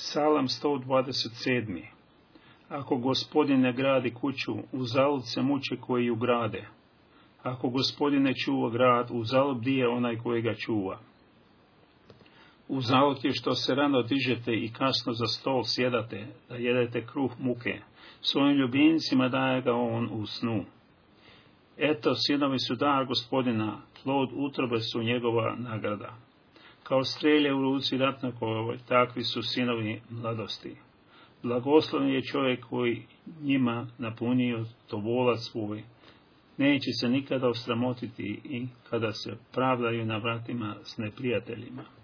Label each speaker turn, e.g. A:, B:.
A: Psalam 127. Ako Gospodin ne gradi kuću, uzalud se muče koji ju grade. Ako Gospodin ne čuva grad, uzalud bdije onaj koji ga čuva. Uzalud je što se rano dižete i kasno za stol sjedate, da jedete kruh muke. Svojim ljubimcima daje ga on u snu. Eto, sinovi su dar Gospodina, plod utrobe su njegova nagrada. Kao strelje u ruci ratnikovoj, takvi su sinovi mladosti. Blagosloven je čovjek koji njima napunio tovolac svoj. Neće se nikada osramotiti i kada se pravdaju na vratima s neprijateljima.